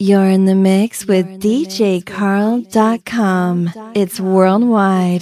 You're in the mix with DJCarl.com. It's worldwide.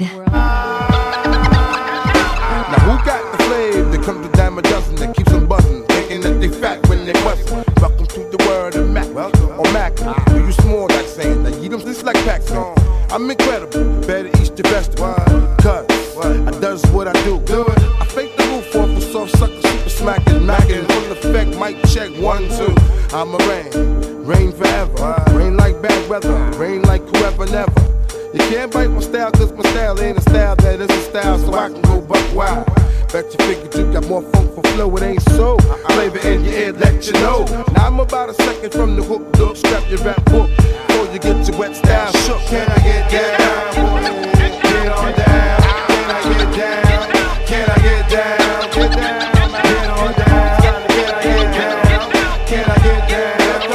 Now who got the flavor that comes to dime a dozen that keeps them buzzing, thinking that they fat when they bustin'? Welcome to the world of Mac, or Mac. Do you small like saying that? You them just like packs on. I'm incredible, better eat the vegetable. Cause I does what I do. I fake the roof off a soft sucker, super smacking, macking, full effect, mic check, 1, 2. I'm a rain forever, rain like bad weather, rain like whoever never. You can't bite my style, cause my style ain't a style that is a style, so I can go buck wild. Bet you figured you got more funk for flow, it ain't so. Flavor in your ear, let you know. Now I'm about a second from the hook, look, strap your rap book before you get your wet style shook. Can I get down, boy? Get on down. Can I get down? Can I get down? Get down, get on down. Can I get down? Can I get down?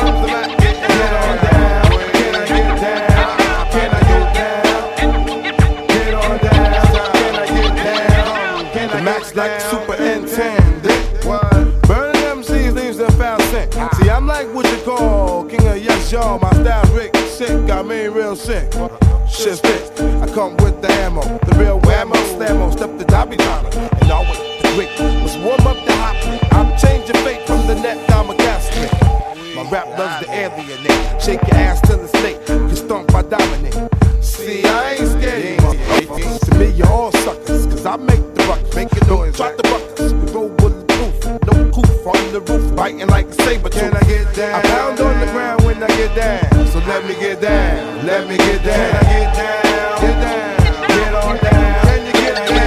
Like super intended. Burning MCs leaves them foul scent. See, I'm like what you call king of yes, y'all. My style Rick sick, I mean real sick. Shit's thick. I come with the ammo, the real whammo, slammo, step the dobby dollar, and always the quick. Let's warm up the hot. I'm changing fate from the net, I'm a gasket. My rap loves the alienate. Shake your ass till it's late. You stomp, I dominate. See, I ain't scared. To me, you're all suckers, cause I make the buck. Make it noise, drop the buckets. We roll bulletproof, no coof on the roof, biting like a saber tooth. Can I get down? I pound on the ground when I get down. So let me get down, let me get down. Can I get down? Get down, get on down. Can you get down?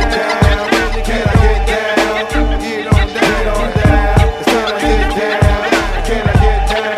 Can I get down? Get on down, get on down. Can I get down? Can I get down?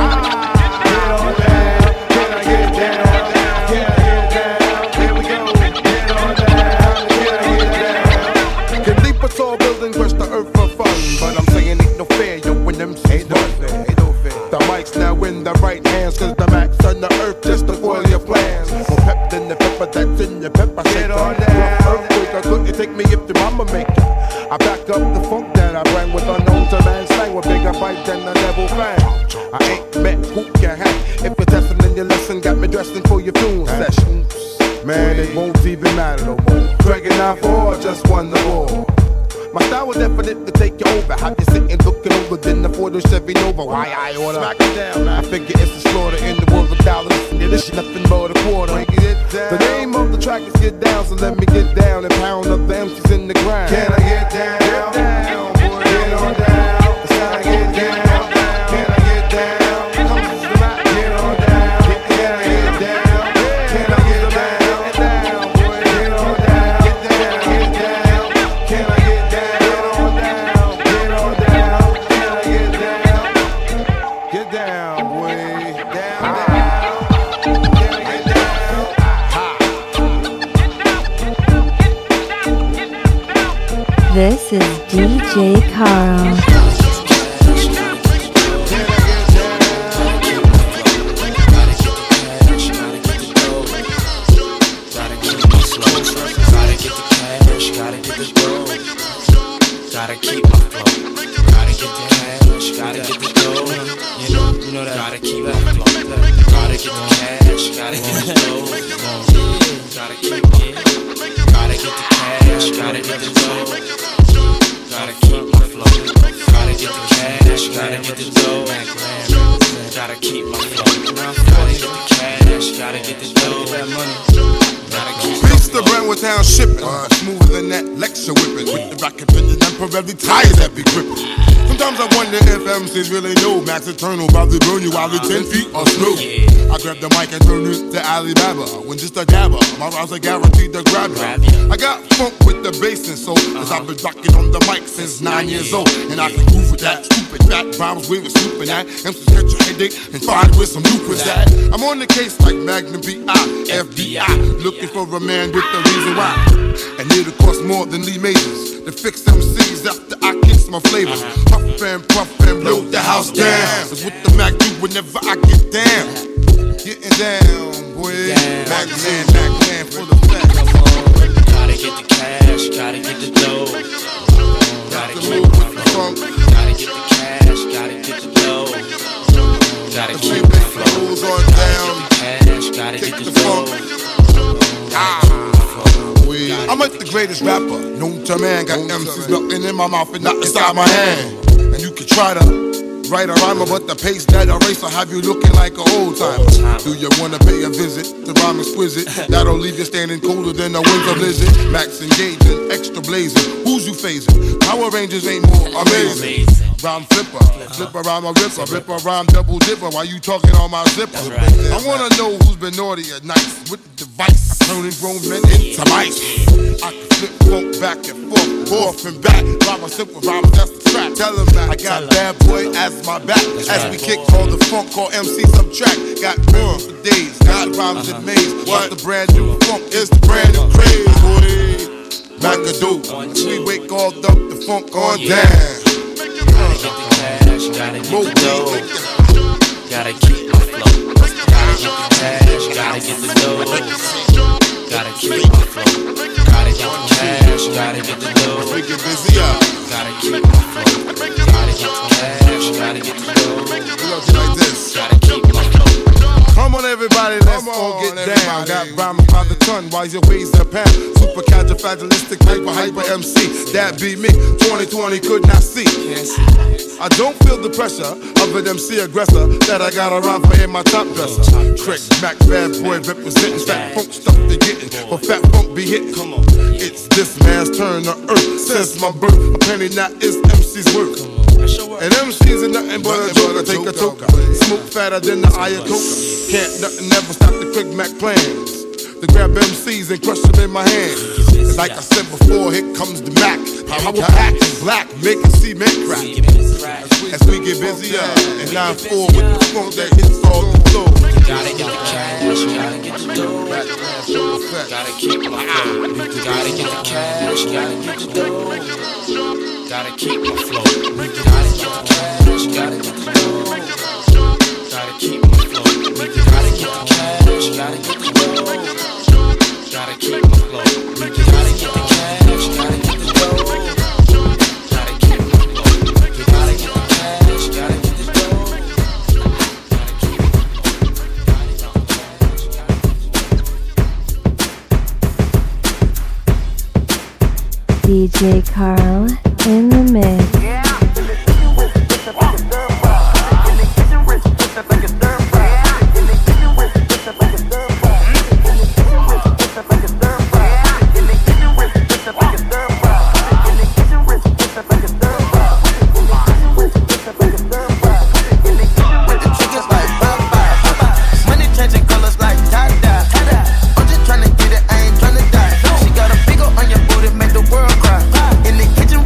Get on down. Can I get down? Can I get down? Here we go. Get on down. Can I get down? Can leap a tall building, crush the earth for fun, but I'm saying ain't no fair, yo, when them ain't no fair, ain't no fair. The mic's now in the right hands, cause the max on the earth just to foil your plans. More pep than the pepper that's in your pepper shaker. Get on down. Earthquake, I couldn't take me if the mama make it. I back up the funk that I bring with unknown to man slang with bigger fight than the devil fan. I ain't met who can hack. If you're testing in your lesson, got me dressing for your funeral session. Man, it won't even matter no more. Dragging out for just won the war. My style will definitely take you over. Have you sitting looking over than the Ford or Chevy Nova? Why I order? Smack it down. I figure it's a slaughter in the world of dollars. Yeah, this shit nothing but a quarter. The name of the track is Get Down, so let me get down and pound up the MCs in the ground. Can I get down? Get down, boy. Get on down. It's time to get down. Can I get down? Get on down. Can I get down? Can I get down? Boy, get on down. Get down. Can I get down? Get down, boy. Down, down. Can I get down? This is DJ Carl. Gotta keep my flow. Gotta get the cash. Gotta get the dough. You know that. Gotta keep that flow. Gotta get the cash. Gotta get the dough. Gotta keep it. Gotta get the cash. Gotta get the dough. Gotta keep my flow. Gotta get the cash. Gotta get the dough. Gotta keep my flow. Gotta get the cash. Gotta get the dough. That money. Reach the Brentwood Town shipping, smoother than that lecture whipping. With the rocket engine and Pirelli tires that be gripping. Sometimes I wonder if MCs really know Max Eternal probably burn you while it's 10 feet of snow. I grab the mic and turn it to Alibaba. When just a dabber, my rhymes are guaranteed to grab you. I got funk with the bass and soul, cause I've been rocking on the mic since 9 years old. And I can groove with that stupid fat rhymes we were snooping at. MCs catch your headache and find where some loop is at. I'm on the case like Magnum P.I., FBI, looking for a man with the reason why. And it'll cost more than Lee Majors to fix them C's after I kiss my flavors. Puff and blow the house down. Cause with the Mac do whenever I get down. Getting down, boy. Mac man for the facts. Gotta get the cash, gotta get the dough. Gotta keep my flow. Gotta get the cash, gotta get the dough. Gotta keep the flow. Gotta get the cash. Gotta get the dough. I'm like the greatest rapper known to man. Got MCs nothing in my mouth and not inside my hand. And you can try to write a rhymer, but the pace that eraser have you looking like an old timer. Do you wanna pay a visit to rhyme exquisite? That'll leave you standing colder than a winter blizzard. Max engaging, extra blazing. Who's you phasing? Power Rangers ain't more amazing. Rhyme flipper, flipper rhyme a ripper, ripper rhyme double dipper. Why you talking on my zipper? I wanna know who's been naughty or nice with the device, turning grown men into mice. I can flip funk back and forth and back. Rhyme a simple rhyme, that's the track. Tell them that I got bad boy as my back. As we kick all the funk, call MC subtract. Got rhymes for days, got rhymes in maze. What's the brand new funk? It's the brand new craze, boy. Macadoo, we wake all up the funk on down. Gotta get the cash, gotta get the dough. Gotta keep my flow. Gotta get the cash, gotta get the dough. Gotta keep my flow. Gotta get the cash, gotta get the dough. We get busy up. Gotta keep my flow. Gotta get the cash, gotta get the dough. We gonna do like this. Gotta keep my flow. Come on everybody, let's all get down. Got rhyming by the ton, why's your ways a pound? Super califragilistic, hyper MC. That be me, 2020 could not see. I don't feel the pressure of an MC aggressor that I got around for in my top dresser. Trick, Mac, bad boy representing fat funk stuff they getting. For fat funk be hitting. It's this man's turn to earth. Since my birth, a penny not is MC's worth. And MC's are nothing but a joker, take a toker. Smoke fatter than the Ayatollah. Can't nothing never stop the quick Mac plans. To grab MCs and crush them in my hand. And like I said before, here comes the Mac. Power pack and black, making cement crack. As we get busier, and 9-4 with the funk that hits all the floor. Gotta get the cash, gotta get the dough. Gotta keep my flow. Gotta get the cash, gotta get the dough. Gotta keep my flow. Gotta get the cash, gotta get the dough. Gotta keep my flow. Gotta get the cash, gotta get the dough. Gotta keep my flow. Gotta get the cash, gotta get the dough. Gotta keep my flow. Gotta get the cash, gotta get the dough. DJ Carl in the mix. In the kitchen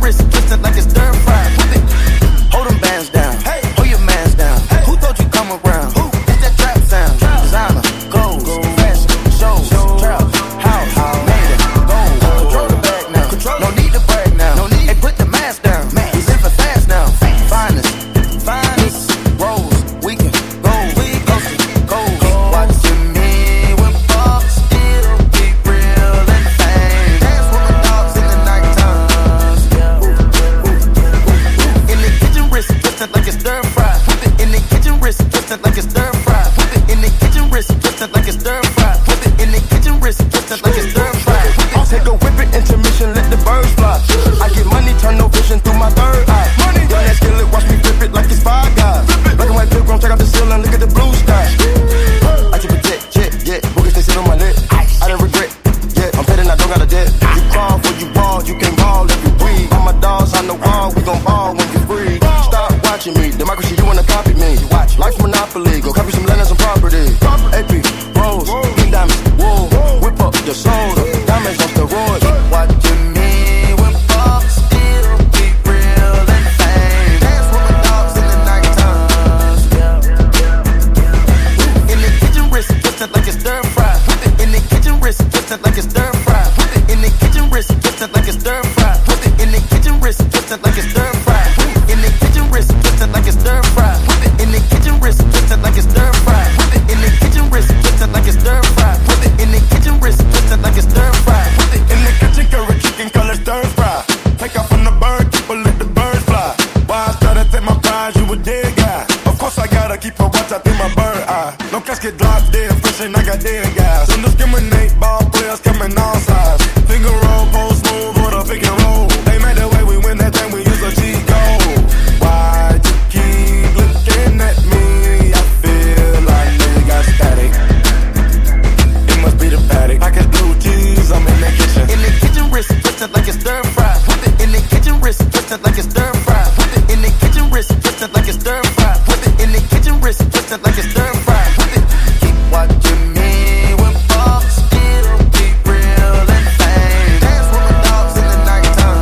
high. No casket drop dead, fresh and I got dead gas. Don't discriminate, ball players coming all sides. Finger roll, post move, or the pick and roll. They made the way we win that thing, we use a cheat code. Why'd you keep looking at me? I feel like they got static. It must be the paddock. I got blue cheese, I'm in the kitchen. In the kitchen, wrist twisted like it's stir fry. Whip it in the kitchen, wrist twisted like it's stir fry. Whip it in the kitchen, wrist twisted like it's stir fry. Whip it in the kitchen, wrist twisted like it's stir fry. Whip it. Keep watching me when Fox still keep real and fame. Dance with my dogs in the nighttime.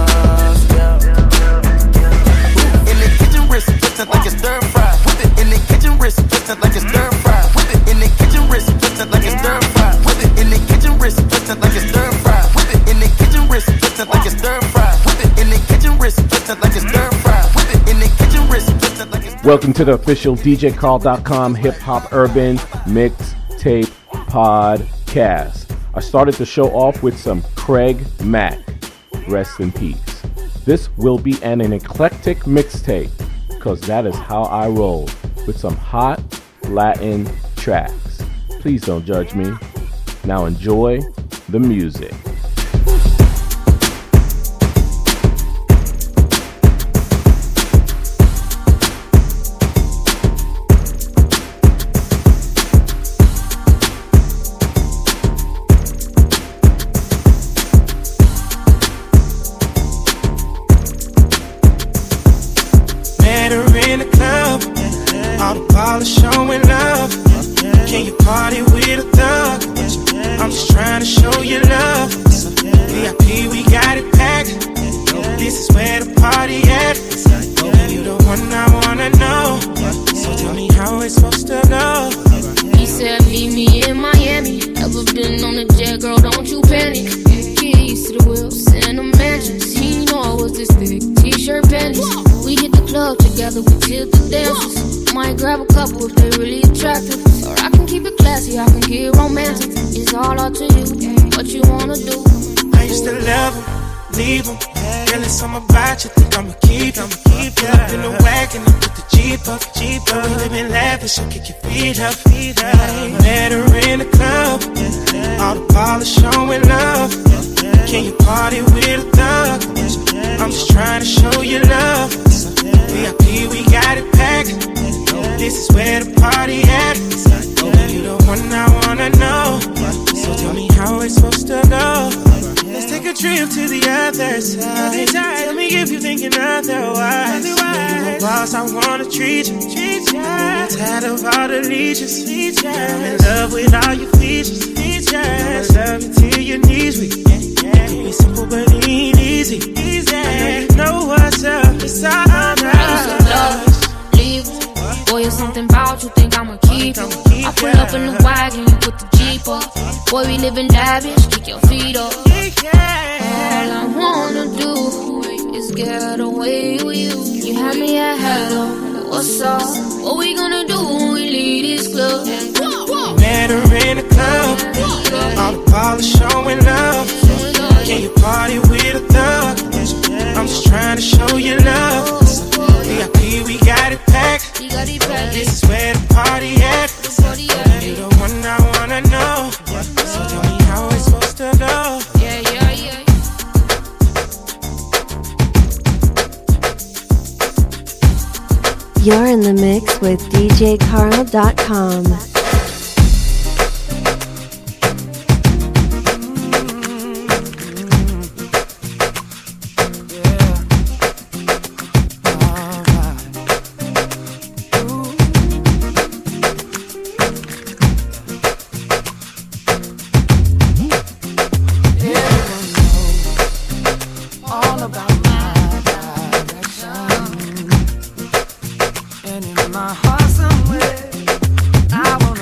In the kitchen, wrist twisted like it's stir fry. Whip it in the kitchen, wrist twisted like it's stir fry. Whip it in the kitchen, wrist twisted like it's stir fry. Whip it in the kitchen, wrist twisted like it's stir fry. Whip it in the kitchen, wrist twisted like it's stir fry. Whip it in the kitchen, wrist twisted like it's stir fry. Whip it in the kitchen, wrist twisted like it's. Welcome to the official DJCarl.com Hip Hop Urban Mixtape Podcast. I started the show off with some Craig Mack. Rest in peace. This will be an eclectic mixtape because that is how I roll, with some hot Latin tracks. Please don't judge me. Now enjoy the music. Met her in the club, all the ballers showing love. Can you party with a thug? I'm just trying to show you love. VIP, we got it packed. This is where the party at. You the one I wanna know. So tell me how it's supposed to go. He said meet me in Miami. Ever been on a jet, girl, don't you panic. Keys to the wheels and the mansions. He know I was this thick, t-shirt panties. We hit the club together, we did the dances. Might grab a couple if they really attractive. Or I can keep it classy, I can get romantic. It's all up to you, what you wanna do. I used to love him, leave him. Girl, it's something about you, think I'ma keep him. Pull up in the wagon and put the Jeep up. We living lavish, so kick your feet up. Met her in the club, all the ballers showing love. Can you party with a thug? I'm just trying to show you love. VIP, we got it packed. This is where the party at. You the one I wanna know. So tell me how it's supposed to go. Let's take a trip to the other side. Tell me if you're thinking otherwise. You a boss, I wanna treat you. I'm tired of all the leeches. I'm in love with all your features. I'ma love you till your knees weak. It can be simple but it ain't easy. I know you know what's up. It's all right. Leave. Boy, it's something about you, think I'ma keep it. I pull up in the wagon, you put the Jeep up. Boy, we living lavish, kick your feet up. All I wanna do is get away with you. You had me at hello, what's up? What we gonna do when we leave this club? Met her in the club, all the ballers showing love. Can you party with a thug? I'm just trying to show you love. VIP, we got it packed. This is where the party at. You the one I wanna know. So tell me how it's supposed to go. Yeah. You're in the mix with DJCarl.com. My heart somewhere, I want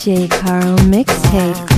DJ Carl mixtape.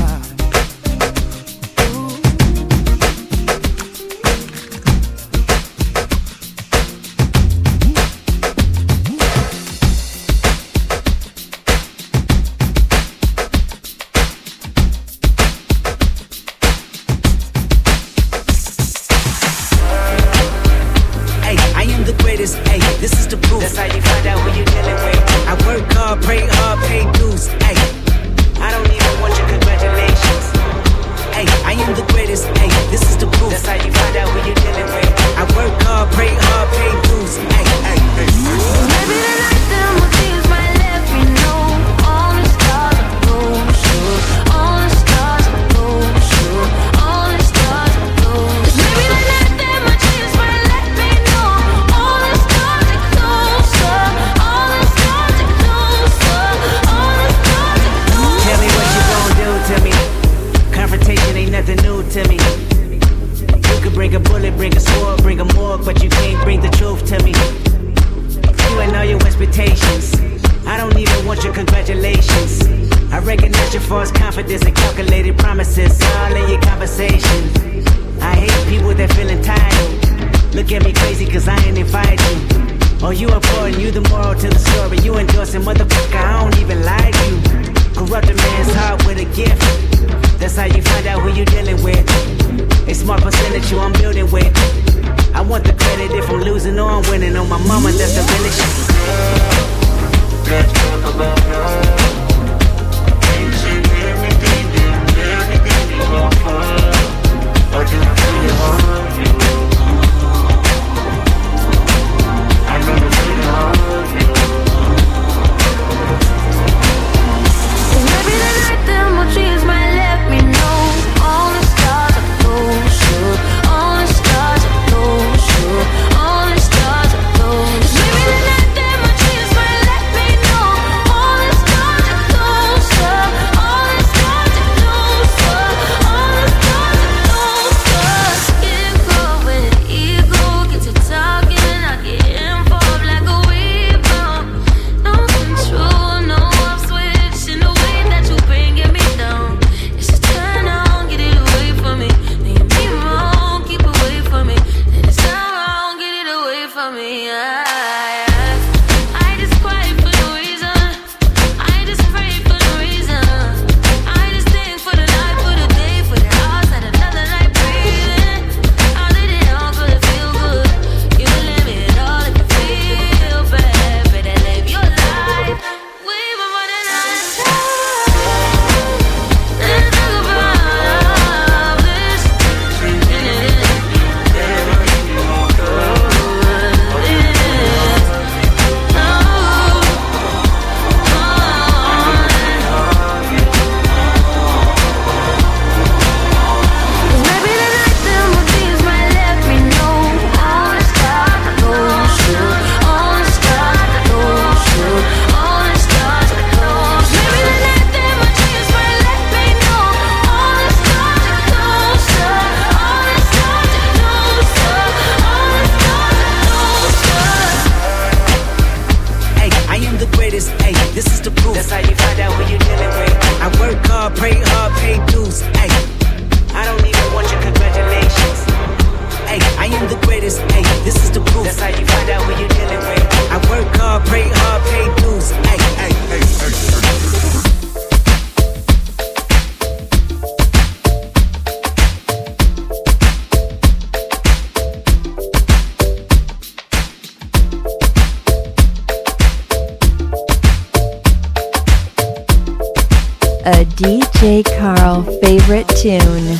A DJ Carl favorite tune.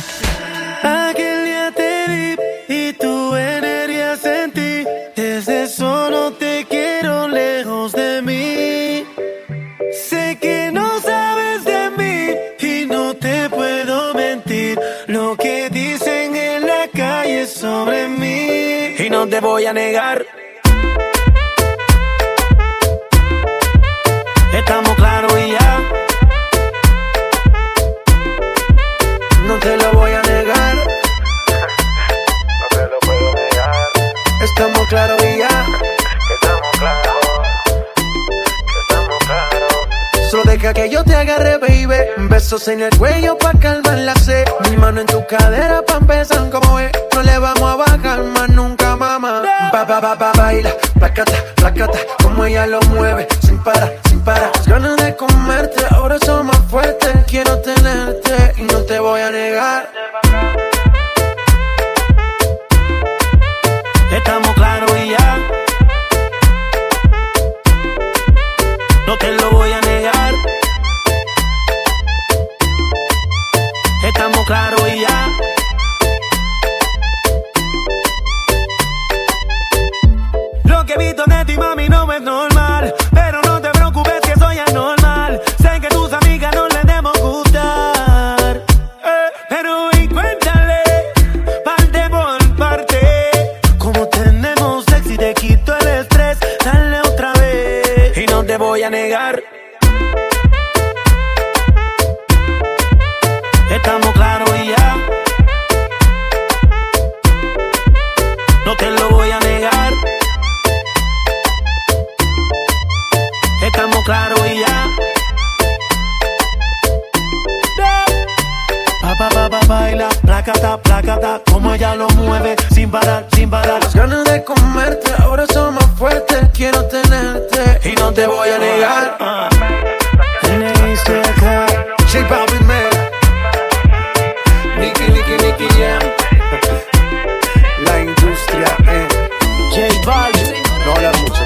Aquel día te vi y tu energía sentí. Desde eso no te quiero lejos de mí. Sé que no sabes de mí y no te puedo mentir. Lo que dicen en la calle sobre mí. Y no te voy a negar. Estamos claros y ya. No te lo voy a negar. No te lo puedo negar. Estamos claros y ya. Estamos claros. Estamos claros. Solo deja que yo te agarre, baby. Besos en el cuello pa' calmar la sed. Mi mano en tu cadera pa' empezar como es. No le vamos a bajar más nunca, mamá. Baila, placata, placata. Como ella lo mueve, sin parar, sin parar. Las ganas de comerte, ahora son más fuertes. Quiero tenerte y no te voy a negar. Estamos claros y ya. No te lo voy a negar. Estamos claros y ya. Lo que he visto de ti, mami, no es normal. Pero no te preocupes que soy anormal. Sé que tus amigas no les debo gustar. Pero y cuéntale, parte por parte. Como tenemos sexy, te quito el estrés. Dale otra vez. Y no te voy a negar. Estamos claros y ya. No te lo voy a negar. Estamos claros y ya. Baila, placata, placata. Como ella lo mueve, sin parar, sin parar. Las ganas de comerte, ahora son más fuertes. Quiero tenerte y no te voy a negar. J Balvin, man. Nicky Jam. La industria, J Balvin. No hablar mucho.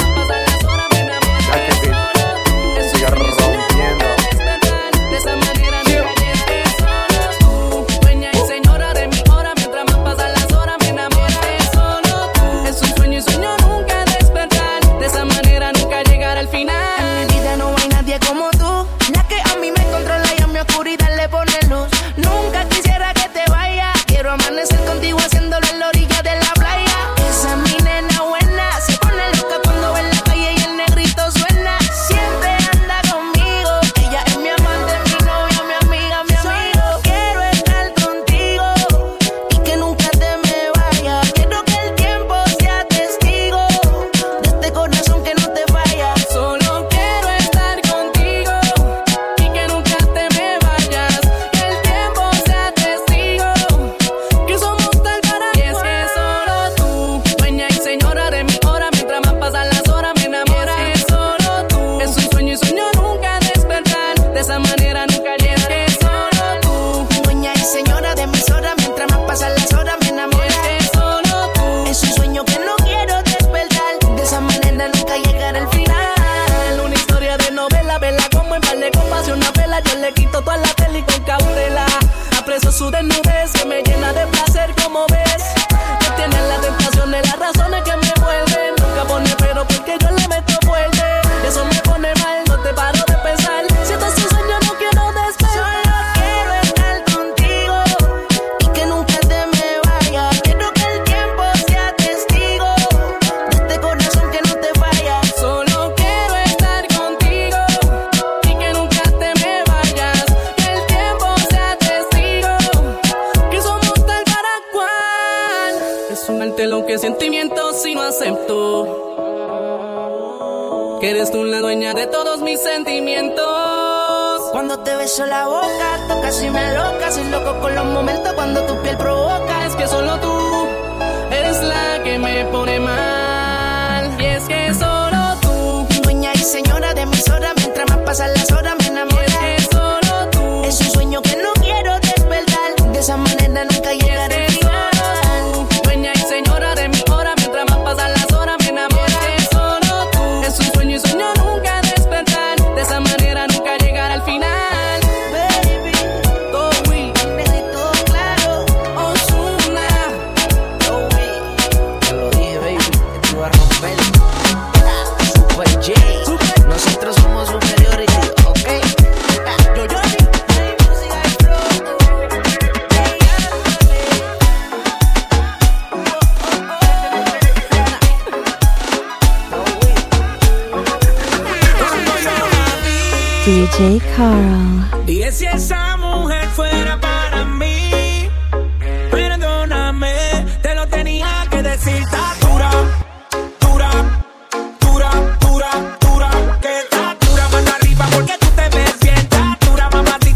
Ya que sí. Sigue rompiendo. De esa manera nunca llegues solo tú. Dueña y señora de mi hora. Mientras más pasan las horas me enamoré solo tú. Es un sueño y sueño nunca despertar. De esa manera nunca llegar al final. En mi vida no hay nadie como tú. La que a mí me controla y a mi oscuridad le pone luz. Nunca quisiera que te vayas. Quiero amanecer contigo haciéndolo en la orilla de la playa. Esa es mi nena buena. Se pone loca cuando ve en la calle y el negrito suena. Siempre anda conmigo. Ella es mi amante, mi novia, mi amiga, mi amigo. Quiero estar contigo y que nunca te me vayas. Quiero que el tiempo sea testigo de este corazón que no te falla. Solo quiero estar contigo y que nunca te me vayas. Que el tiempo sea testigo que somos tal para cual. Y es que solo tú, dueña y señora de mi hora. Mientras más pasan las horas me enamora. Es que solo tú, es un sueño y sueño nunca despertar. De esa manera nunca llegar. Es que solo tú, dueña y señora de mis horas. Mientras más pasan las horas me enamora. Es que solo tú, es un sueño que no quiero despertar. De esa manera nunca llegar al final. Una historia de novela, vela como en balde con pasión, una vela. Yo le quito toda la tele y con cautela. Aprecio su desnudez que me llena de placer, como ves. Que tiene la tentación de las razones que me vuelven. Nunca pone pero porque yo le meto fuerte. Eso me pone mal, no te paro de pensar. Si esto es un sueño no quiero despertar. Solo quiero estar contigo y que nunca te me vayas. Quiero que el tiempo sea testigo de este corazón que no te falla. Solo quiero estar contigo y que nunca te me vayas. Que el tiempo sea testigo que somos tal para cual. Es un arte lo que sentimientos si no acepto que eres tú la dueña de todos mis sentimientos. Cuando te beso la boca, tocas y me loca. Soy loco con los momentos cuando tu piel provoca. Es que solo tú eres la que me pone mal. Y es que solo tú, dueña y señora de mis horas. Mientras más pasan las horas me enamora. Y es que solo tú, es un sueño que no quiero despertar. De esa manera nunca llegaré al final. Dueña y señora de mi hora. Mientras más pasan las horas me enamora. Es que solo tú, es un sueño y sueño nunca despertar. De esa manera nunca llegar al final. Baby, todo we, todo claro. Ozuna, todo we. Te lo dije, baby, que te iba a romper. Super J, nosotros somos superiority, ok. Yo, música y flow. DJ Carl. Y si esa mujer fuera para mí, perdóname, te lo tenía que decir. Está dura, dura, dura, dura, dura, que está dura, mano arriba porque tú te ves bien. Está dura, mamá.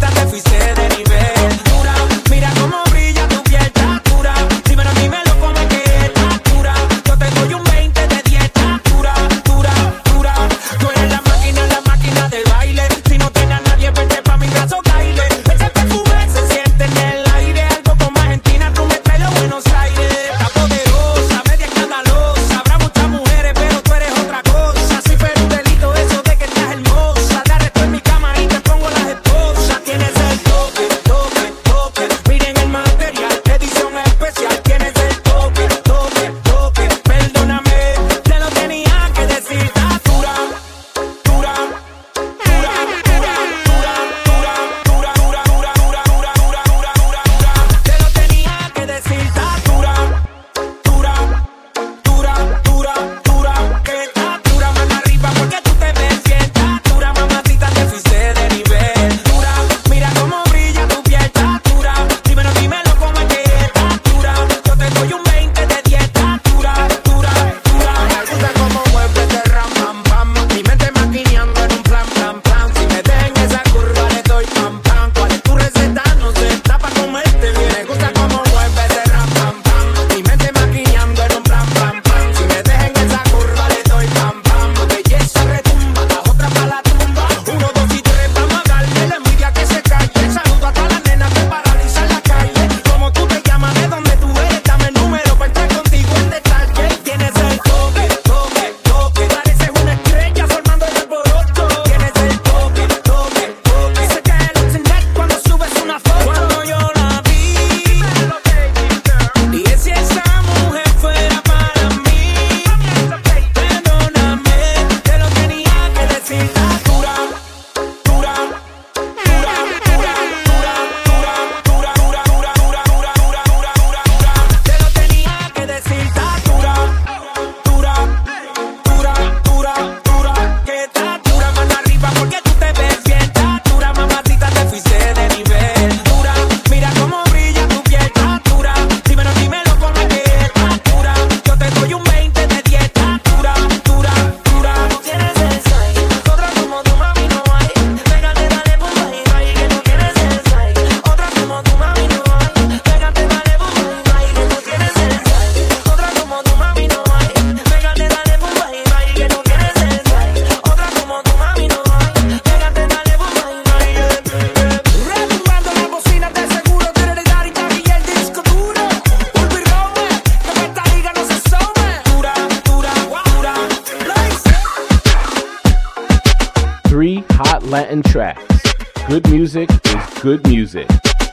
Latin tracks. Good music is good music.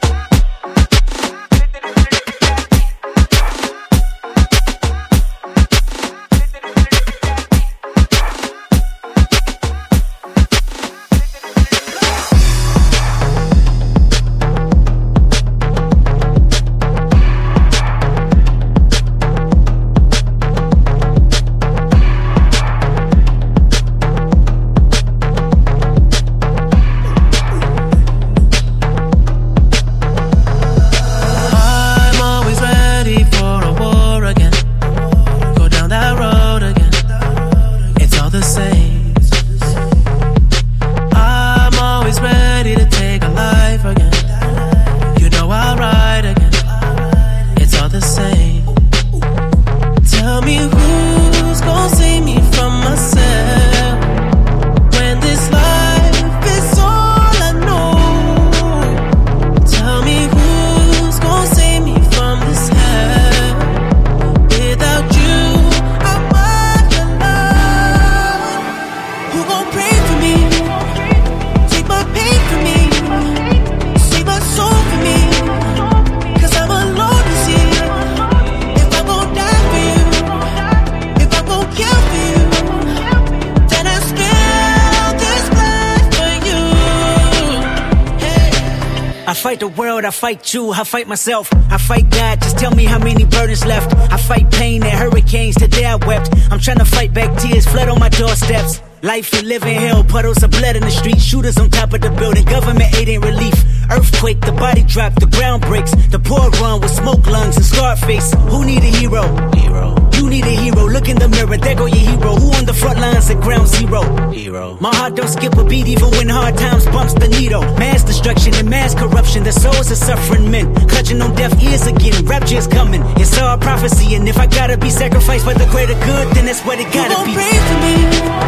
fight the world, I fight you, I fight myself, I fight God, just tell me how many burdens left. I fight pain and hurricanes, today I wept. I'm trying to fight back tears, flood on my doorsteps. Life you live in hell, puddles of blood in the street, shooters on top of the building, government aid ain't relief. Earthquake, the body drop, the ground breaks, the poor run with smoke lungs and scarred face. Who need a hero? You need a hero, look in the mirror, there go your hero. Who on the front lines at ground zero? My heart don't skip a beat even when hard times bumps the needle. Mass destruction and mass corruption, the souls of suffering men clutching on deaf ears again, rapture is coming. It's all prophecy, and if I gotta be sacrificed for the greater good, then that's what it gotta be. Pray for me,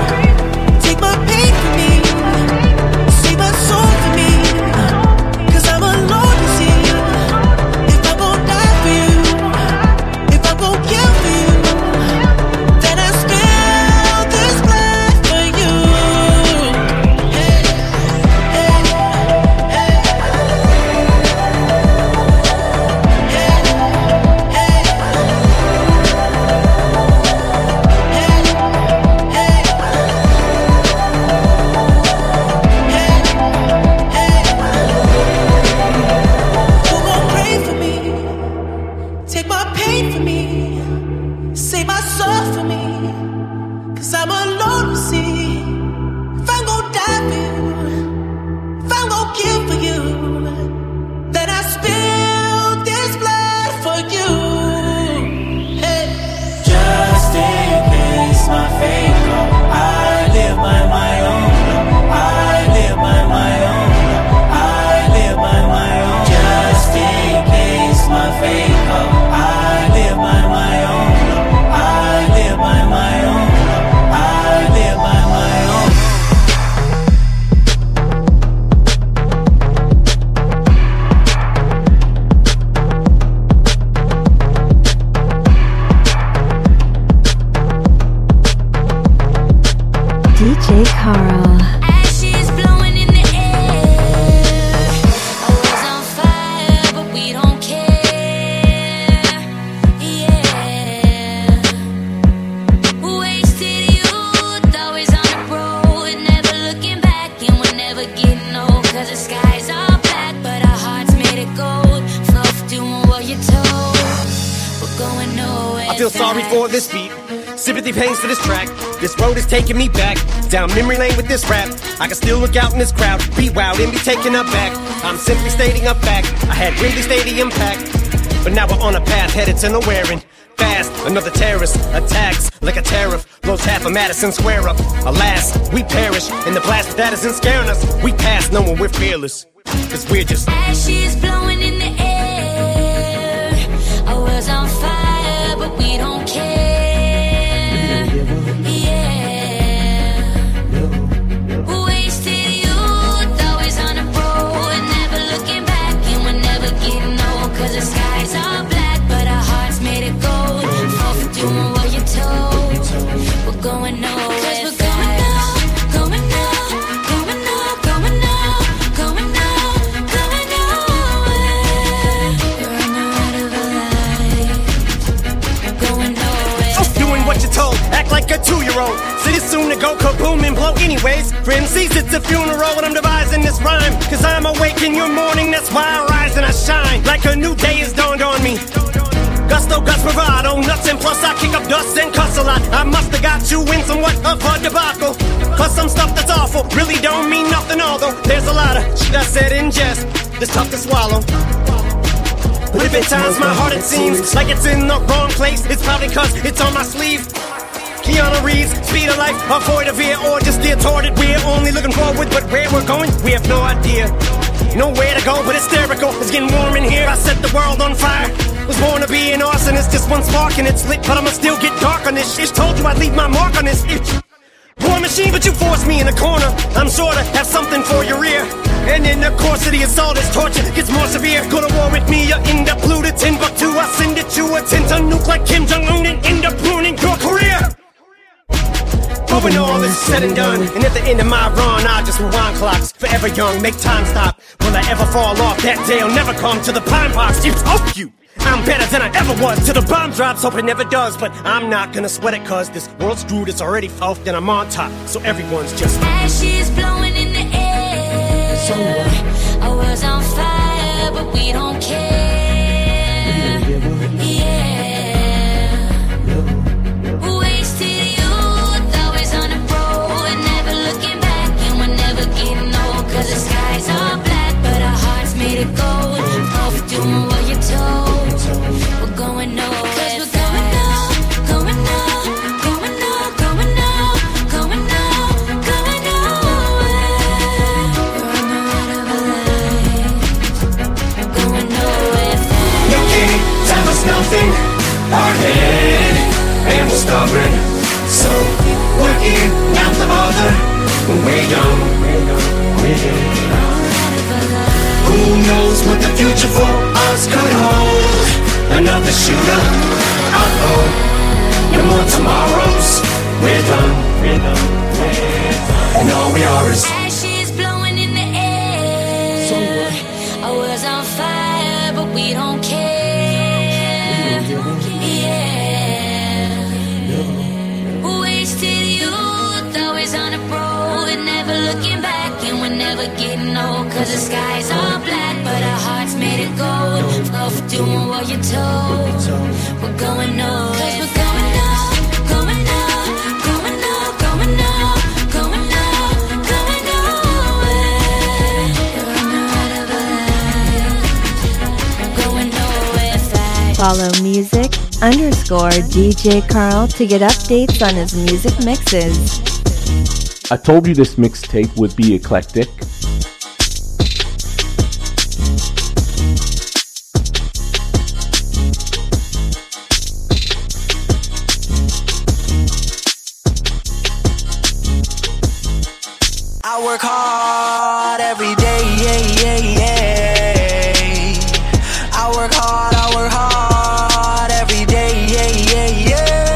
take my pain for me, save my soul for me, 'cause I'm alone to see. If I'm gonna die for you, if I'm gonna kill for you, then I spill this blood for you. Hey, hey, hey. Who gon' pray for me? Take my pain for me, save my soul for me, 'cause I'm alone to see. If I'm gon' die for you, if I'm gon' kill for you, then I spill this blood for you. Hey. Just in case my fate come, I live by my own law. I live by my own law. I live by my own. Just in case my fate come, I live by my own law. I live by my own law. I live by my own. DJ Carl. Ashes blowing in the air. I was on fire, but we don't care. Yeah. Wasted youth, always on the road, never looking back, and we're never getting old. 'Cause the skies are black, but our hearts made it gold. Love doing what you're told. We're going nowhere. I feel sorry for this beat. Sympathy pains for this track. This road is taking me back down memory lane with this rap. I can still look out in this crowd, be wild and be taken aback. I'm simply stating a fact. I had Wembley Stadium packed, but now we're on a path headed to nowhere and fast. Another terrorist attacks like a tariff, blows half of Madison Square up. Alas, we perish, and the blast that isn't scaring us. We pass knowing we're fearless, 'cause we're just Ashes blowing in the air. I was on fire, but we don't care. Yeah. Wasted youth, always on the road, never looking back, and we're never getting old. 'Cause the skies are black, but our hearts made it gold. Fall for doing what you're told. We're going nowhere. 'Cause we're going up, going up, going up, 2-year-old. City's soon to go kaboom and blow anyways. For MCs, it's a funeral when I'm devising this rhyme. Cause I'm awake in your morning, that's why I rise and I shine. Like a new day has dawned on me. Gusto, guts, bravado, nuts, and plus I kick up dust and cuss a lot. I must have got you in somewhat of a debacle. Cause some stuff that's awful really don't mean nothing, although there's a lot of shit I said in jest that's tough to swallow. But if at times my heart it seems like it's in the wrong place, it's probably cause it's on my sleeve. Keanu Reeves, speed of life, avoid a veer or just steer toward it. We're only looking forward, but where we're going, we have no idea. Nowhere to go but hysterical, it's getting warm in here. I set the world on fire, was born to be an arsonist. Just one spark and it's lit, but I'ma still get dark on this shit. Told you I'd leave my mark on this itch. War machine, but you forced me in a corner. I'm sure to have something for your ear. And in the course of the assault, as torture gets more severe. Go to war with me, you end up blue to Timbuktu. I send it you a 10-ton nuke like Kim Jong-un and end up ruining your career. But when all is said and done, and at the end of my run, I just rewind clocks. Forever young, make time stop. Will I ever fall off? That day I'll never come to the pine box. You hope you. I'm better than I ever was. Till the bomb drops, hope it never does. But I'm not gonna sweat it, cause this world's screwed, it's already fucked, and I'm on top. So everyone's just ashes blowing in the air. So what? Our world's on fire, but we don't care. Yeah. Wasted youth, always on the road, and never looking back, and we're never getting old. Cause the skies are black, but our hearts made of gold. Both doing what you're told. We're going nowhere. Cause we're going nowhere, going nowhere, going nowhere, going nowhere, going nowhere, going nowhere. We're out of our lives. We're going nowhere fast. No king, time us nothing. Our head, and we're stubborn. So, working, not the bother. When we're young, who knows what the future for us could hold? Another shooter, uh-oh. No more tomorrows. We're done, and all we are is ashes blowing in the air. So what? Our world's on fire, but we don't care. Yeah. Wasted youth, always on the road, and never looking back, and we're never getting old. Cause the skies are black, but our hearts made of gold. Both doing what you're told. We're going nowhere. Cause we're going nowhere, going nowhere, going nowhere, going nowhere, going nowhere, going nowhere. We're out of our lives. We're going nowhere fast. Follow music_DJ Carl to get updates on his music mixes. I told you this mixtape would be eclectic. I work hard every day, yeah, yeah. I work hard every day, yeah,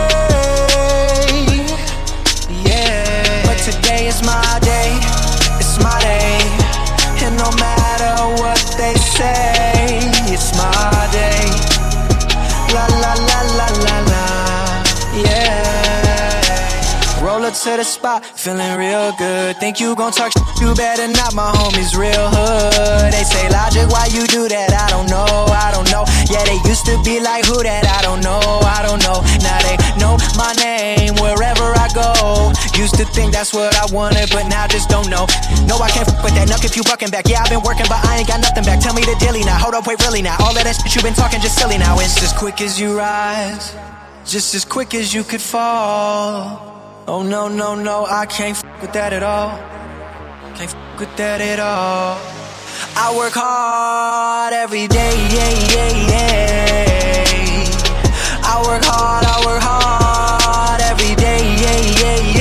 yeah. But today is my day, it's my day. And no matter what they say, it's my day. La la la la la la, yeah. Roll up to the spot, feeling real good. Think you gon' talk shit, you better not, my homies real hood. They say, Logic, why you do that? I don't know, I don't know. Yeah, they used to be like, who that? I don't know, I don't know. Now they know my name wherever I go. Used to think that's what I wanted, but now just don't know. No, I can't f with that, nuck if you bucking back. Yeah, I've been working, but I ain't got nothing back. Tell me the dilly now, hold up, wait, really now. All of that shit you been talking just silly now. It's just quick as you rise, just as quick as you could fall. Oh no, no, no, I can't f with that at all. Can't f with that at all. I work hard every day, yeah, yeah, yeah. I work hard every day, yeah, yeah,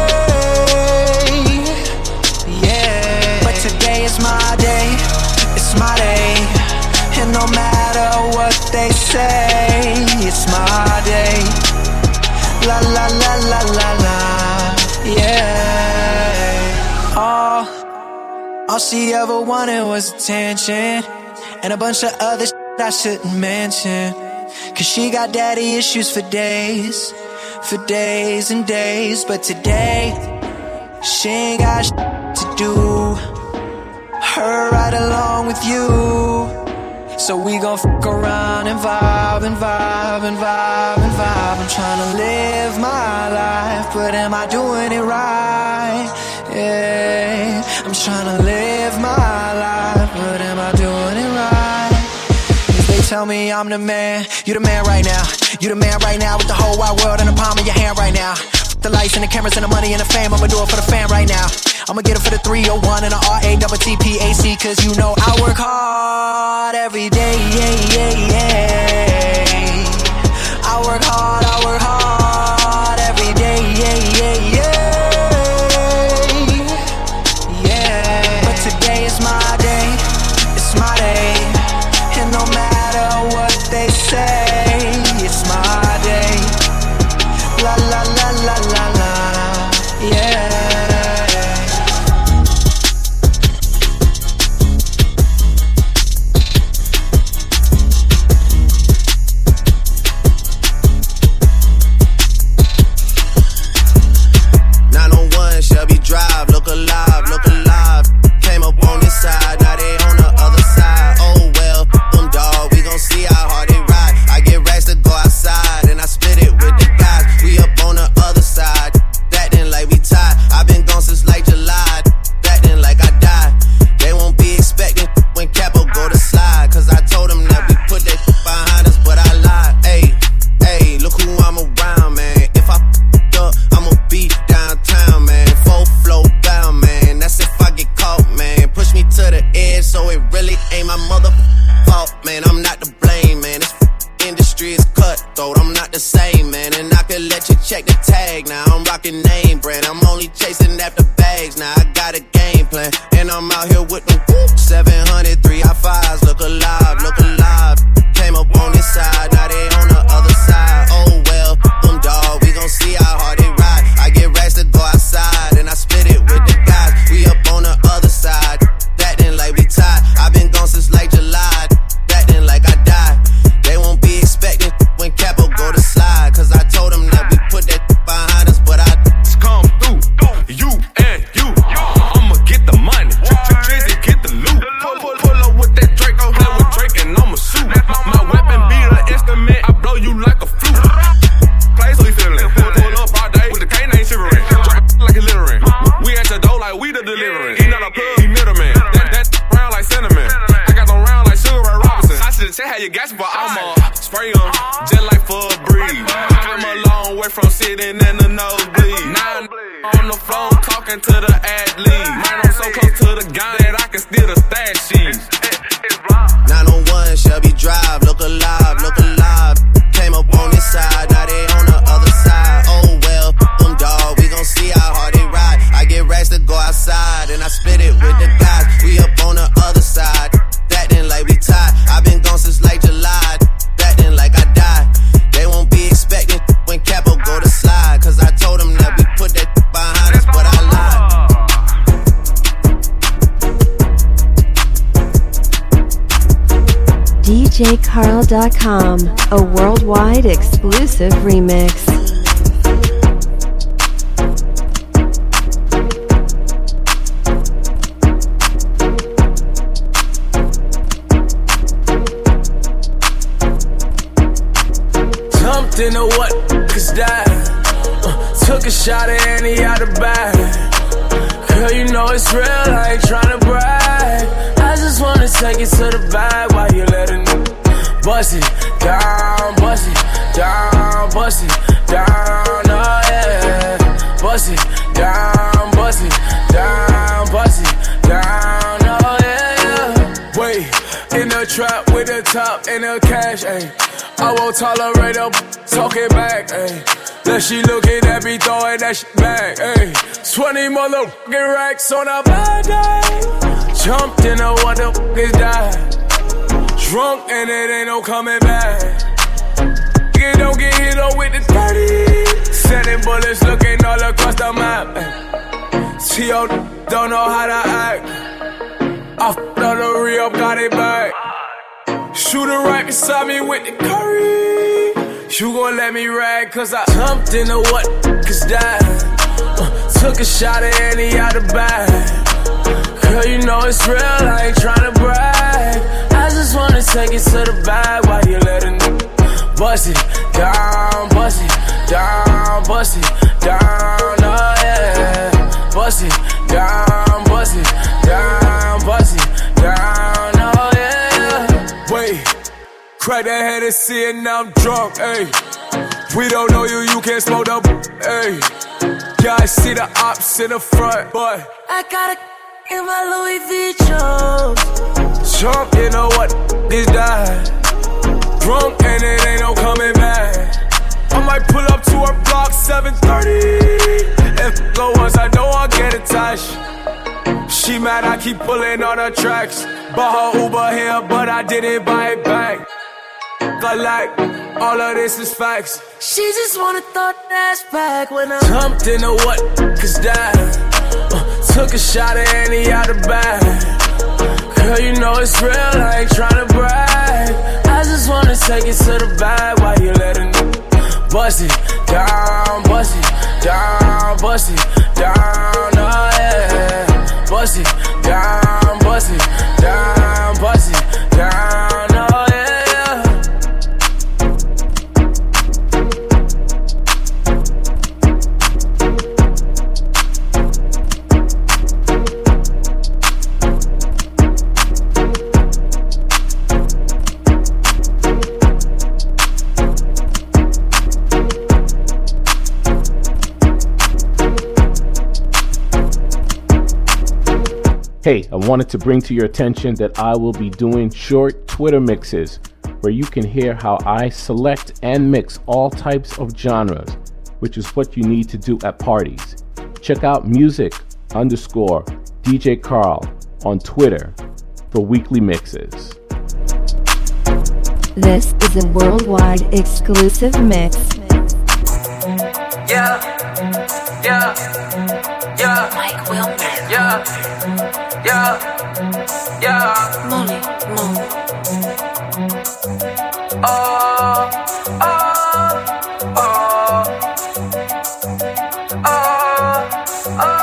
yeah. Yeah. But today is my day, it's my day. And no matter what they say, it's my day. La la la la la la, yeah. All she ever wanted was attention, and a bunch of other shit I shouldn't mention. Cause she got daddy issues for days, for days and days, but today she ain't got to do. Her right along with you. So we gon' fuck around and vibe and vibe and vibe and vibe. I'm tryna live my life, but am I doing it right? Yeah, I'm tryna live my life, but am I doing it right? If they tell me I'm the man, you the man right now. You the man right now with the whole wide world in the palm of your hand right now. Fuck the lights and the cameras and the money and the fame, I'ma do it for the fam right now. I'ma get it for the 301 and the RATTPAC, cause you know I work hard every day, yeah, yeah, yeah. I work hard every day, yeah, yeah, yeah. Yeah, but today is my day, it's my day. And no matter what they say, it's my day. La la la la la la, yeah. Drive, look alive, look alive. Came up on this side, now they on the other side. Oh well, them dog, we gon' see how hard they ride. I get racks to go outside, and I split it with the guys. We up on the other side, that then like we tied. I been gone since like July, that then like I died. They won't be expecting when Capo go to slide, cause I told them that we put that behind us, but I lied. Ayy, ayy, look who I'm around, man. If I up, I'ma be downtown, man. Flow bound, man. That's if I get caught, man. Push me to the edge, so it really ain't my mother fault, man. I'm not to blame, man. This industry is cutthroat. I'm not the same, man. And I could let you check the tag now. I'm rocking name brand. I'm only chasing after bags now. I got a game plan, and I'm out here with them 700 3i5s. Look alive, look alive. Came up on this side, now they on the other side. Oh well, them dog, we gon' see how hard they ride. I get racks to go outside, and I split it with the guys. We up on the other side, that then like we tied. I been gone since like July, that then like I died. They won't be expecting when Capo go to slide, cause I told them that we put that behind us, but I come through, you and you. I'ma get the money, Drizzy get the loot. Pull up with that Draco, play with Drake and I'ma shoot. My weapon be the instrument, I blow you like a flute. Play so we feelin', pull up all day with the canine shivering, like a littering. We at your door like we the delivering. He not a plug, he middleman. That round like cinnamon. I got them round like Sugar Ray Robinson. I should've checked how you gas, but I'ma spray them just like for a breeze. I'm a long way from sitting in the nosebleed. Now on the phone talking to the athlete. Man, I'm so close to the gun that I can steal the stash sheets. 901 Shelby Drive, look alive, look alive. Came up on this side, now they on the other side. Oh well, them dog, we gon' see how hard they ride. I get racks to go outside, and I split it with the guys. We up on the other side, that then like we tied. I been gone since like July, that then like I died. They won't be expecting when Capo go to slide, cause I told them that we put that behind us, but I lied. DJCarl.com, a worldwide exclusive remix. Jumped into what cause died. Took a shot at Annie out the bag. Girl, you know it's real, I ain't tryna brag. I just wanna take it to the bag while you let it bust it down, bust it down, bust it down, oh yeah. Bust it down, bust it down, bust it down, oh yeah. Wait, in the trap with the top and the cash, ayy. I won't tolerate her talking back, ayy. Then she looking at me throwing that shit back, ayy. 20 motherfucking racks on a bad day. Jumped in a what the fuck is that? Drunk and it ain't no coming back. You don't get hit up with the 30. Sending bullets looking all across the map. T.O. don't know how to act. I f***ed on the re-up, got it back. Shooter right beside me with the curry. You gon' let me rag, cause I jumped into what cause that. Took a shot at Annie out the bag. Girl, you know it's real, I ain't tryna brag. I just wanna take it to the bag while you letting me bust it down, bust it down, bust it down, oh yeah. Bust it down, bust it down, bust it down, oh yeah. Wait, crack that head and see it, now I'm drunk, ayy. We don't know you, you can't smoke the ayy. Yeah, I see the ops in the front, but I gotta in my Louis V Jones. Jump, you know what is that? Drunk and it ain't no coming back. I might pull up to her block 7:30. If go once, I know I'll get attached. She mad, I keep pulling on her tracks. Bought her Uber here, but I didn't buy it back. I like, all of this is facts. She just wanna throw that back when I jumped into what cause that. Took a shot at Annie out the bag. Girl, you know it's real, I ain't tryna brag. I just wanna take it to the bag while you letting me bust it down, bust it down, bust it down, oh yeah. Bust it down, bust it down, bust it down, oh yeah. Hey, I wanted to bring to your attention that I will be doing short Twitter mixes where you can hear how I select and mix all types of genres, which is what you need to do at parties. Check out music_DJ Carl on Twitter for weekly mixes. This is a worldwide exclusive mix. Yeah, yeah, yeah. Mike Wilmer. Yeah, yeah, yeah. Molly, Mo. Oh, oh, oh, oh, oh.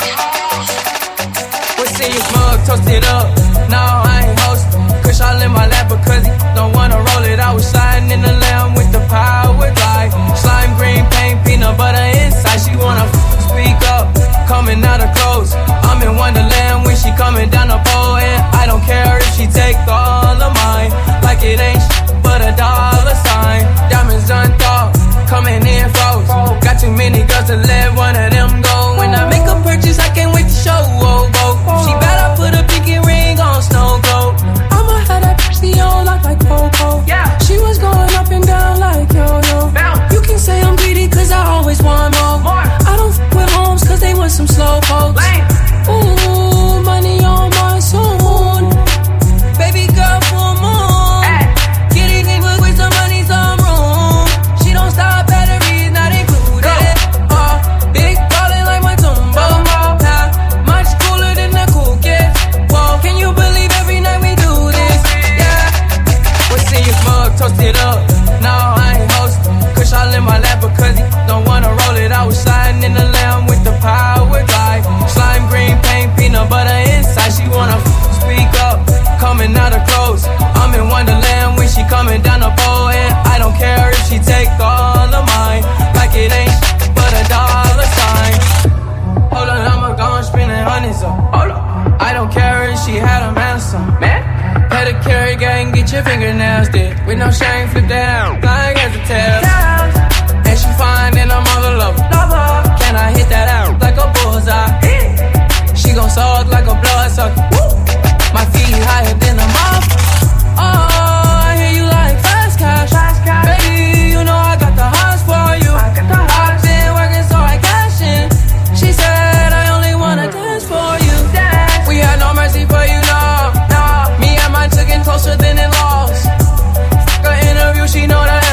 What's in your mug? Toast it up. No, I ain't hosting. Kush all in my lap because he don't wanna roll it. I was sliding in the lamb with the power glide. Slime green paint, peanut butter inside. She wanna speak up, coming out of clothes. I'm in Wonderland when she coming down the pole, and I don't care if she take all of mine. Like it ain't but a dollar sign. Diamonds unthought, coming in froze. Got too many girls to let one of them go. When I make a purchase, I can't wait to show. Oh, oh. She bet I put a pinky ring on Snow Globe. I'ma have that pussy on like Coco. Yeah. She was going up and down like yo-yo. You can say I'm greedy cause I always want more. I don't f with homes cause they want some slow folks. Ooh, money on my soul. Baby girl, full moon. Get it in with some money, some room. She don't stop, batteries not included. Big ballin' like my Tumbo. Much cooler than the cool kids. Whoa, can you believe every night we do this? Yeah. What's in your mug? Toast it up. No, I ain't hosting. Kush all in my lap because he don't wanna roll it. I was sliding in the lamb with the power glide. Slime green paint, peanut butter inside. She wanna speak up, coming out of clothes. I'm in Wonderland when she coming down the pole, and I don't care if she take all of mine. Like it ain't but a dollar sign. Hold on, I'ma go and spending hundreds up. Hold on, I don't care if she had a man or something. Man, pedicure gang, get your fingernails did. With no shame, flip that out, like as a tail. And she fine and I'm all love. Can I hit that out like a bullseye? She gon' suck like a bloodsucker. My feet higher than a mop. Oh, I hear you like fast cash. Baby, you know I got the hots for you. I've been working so I cash in. She said I only wanna dance for you. We had no mercy for you, no. Me and mine took it closer than it lost. Fuck her interview, she know that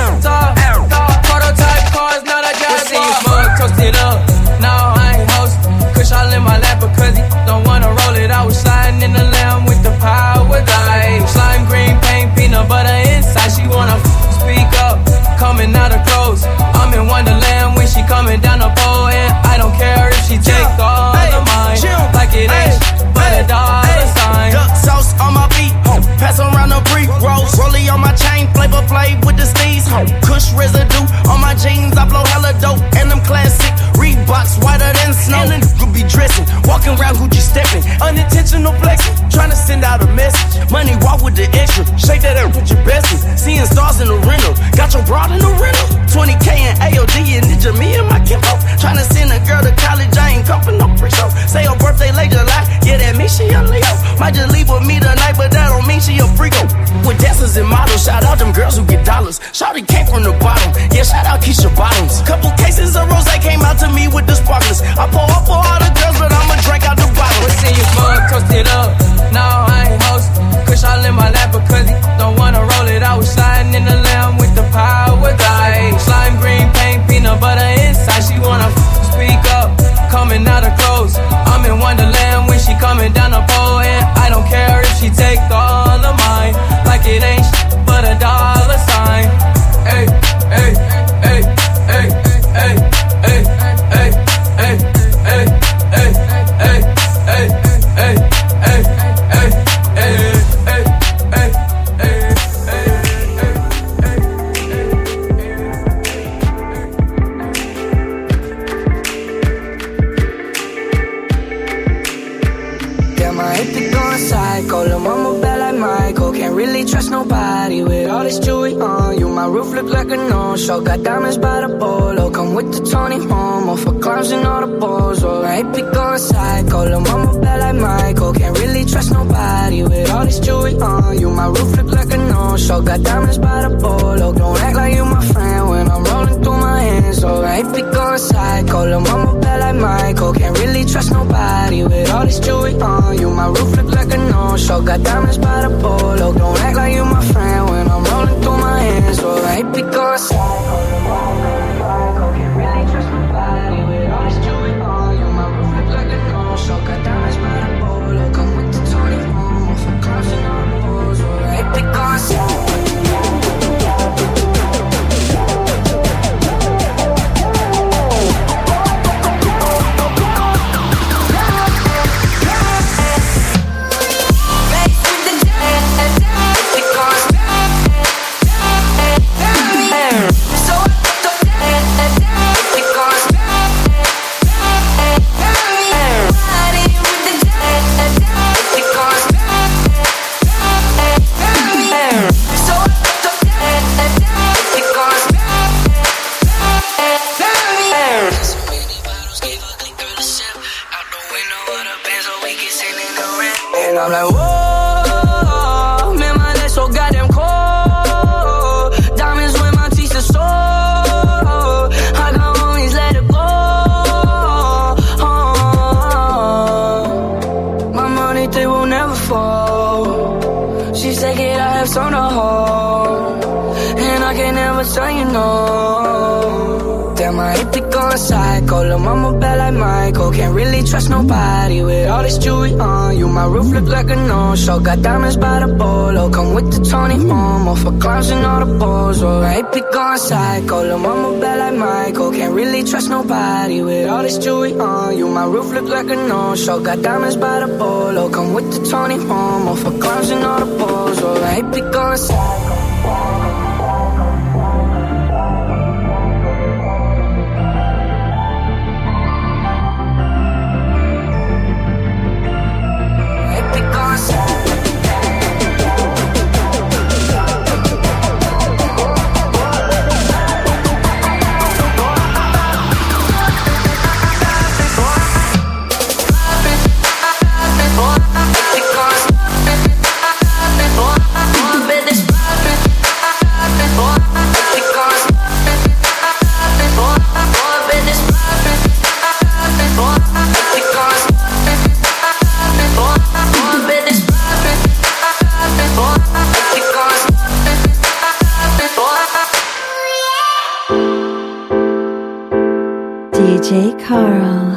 in the rental. Got your broad in the rental. 20K in AOD and Ninja, me and my kinfolk. Tryna send a girl to college, I ain't come for no pre-show. Say her birthday late July, yeah, that means she a Leo. Might just leave with me tonight, but that don't mean she a freako. With dancers and models, shout out them girls who get dollars. Shawty came from the bottom, yeah, shout out Keisha Bottoms. Couple cases of rose came out to me with the sparklers. I pour up for all the girls, but I'ma drink out the bottle. What's in your mug, toast it up. No, I ain't host. Kush all in my lap because he don't wanna roll it. I was sliding in the lamb with the power die. Slime green paint, peanut butter inside. She wanna speak up, coming out of clothes. I'm in Wonderland when she coming down the pole, and I don't care if she take all of mine. Like it ain't but a dollar sign. Hey, hey, hey, hey, hey, hey, hey, hey, hey, hey, hey, hey, hey, hey, hey, hey. Psycho, lil' mama bad like Michael. Can't really trust nobody with all this jewelry on you. My roof look like a no-show. Got diamonds by the bolo. Come with the Tony Momo for clowns and all the balls. Oh, I ain't be going psycho, lil' mama bad like Michael. Can't really trust nobody with all this jewelry on you. My roof look like a no-show. Got diamonds by the bolo. Don't act like you my friend when I'm rolling through my hands. Oh, I ain't be going psycho, lil' mama bad like Michael. Can't really trust nobody with all this jewelry on you. My roof look like a no-show. Got diamonds by the polo. Don't act like you my friend when I'm rolling through my hands. Well, I ain't because can't really trust nobody with all this jewelry on you. My roof look like a no-show. Got diamonds by the polo. Come with the Tony Momo for clowns and all the balls. Well, I ain't because I'm like, whoa, man, my legs so goddamn cold. Diamonds when my teeth are sore. I got homies, let it go. My money, they will never fall. She said, it, I have some to hold. And I can never tell you no. Damn, I hate to go psycho. Lil' mama bad like Michael. Can't really trust nobody with all this jewelry on you. My roof look like a no-show. Got diamonds by the polo. Come with the Tony Momo for clowns and all the balls. Oh, I hate to go psycho. Lil' mama bad like Michael. Can't really trust nobody with all this jewelry on you. My roof look like a no-show. Got diamonds by the polo. Come with the Tony Momo for clowns and all the balls. Oh, I hate to go psycho. DJ Carl.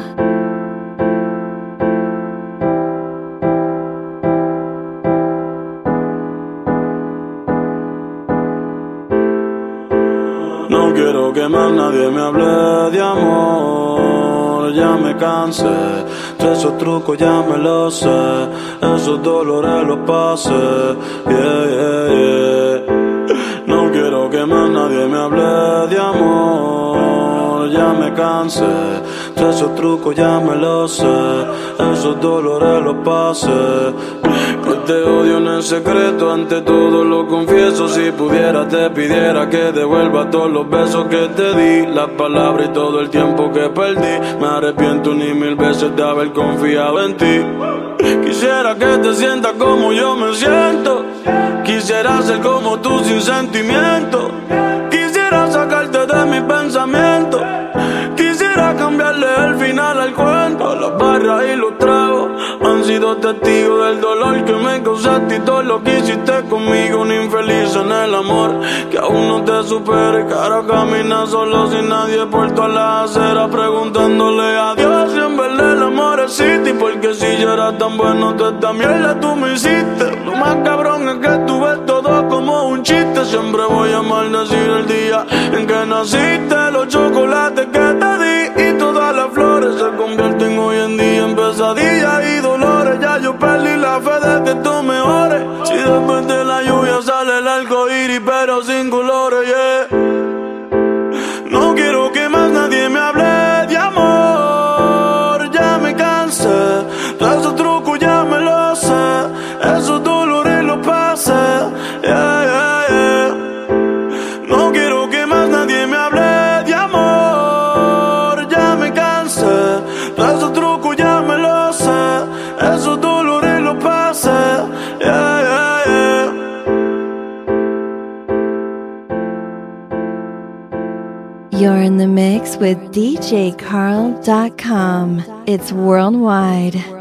No quiero que más nadie me hable de amor, ya me cansé, de esos trucos ya me los sé, esos dolores los pasé, yeah, yeah, yeah. No quiero que más nadie me hable de amor, ya me cansé. De esos trucos ya me los sé, esos dolores los pasé. Que te odio en el secreto, ante todo lo confieso. Si pudiera te pidiera que devuelva todos los besos que te di, las palabras y todo el tiempo que perdí. Me arrepiento ni mil veces de haber confiado en ti. Quisiera que te sientas como yo me siento. Quisiera ser como tú sin sentimiento. Quisiera sacarte de mi pensamiento. Quisiera cambiarle el final al cuento. Las barras y los tragos han sido testigos del dolor que me causaste y todo lo que hiciste conmigo. Un infeliz en el amor que aún no te supere. Que ahora camina solo sin nadie por todas las aceras, preguntándole a Dios si en verdad el amor existe. Porque si yo era tan bueno, toda esta mierda tú me hiciste. Lo más cabrón es que tú ves todo como un chiste. Siempre voy a maldecir el día en que naciste. Los chocolates que te di y todas las flores se convierten hoy en día en pesadillas y dolores. Ya yo perdí la fe de que tú mejores. Si después de la lluvia sale el arco iris pero sin colores, yeah. No quiero que más nadie me hable de amor. Ya me cansé de esos trucos, ya me lo sé. Esos dolores los pasé, yeah, yeah, yeah. No quiero que más nadie me hable de amor. Ya me cansé de esos trucos, ya me lo sé. Esos dolores los pasé, yeah, yeah, yeah. You're in the mix with DJCarl.com. It's worldwide.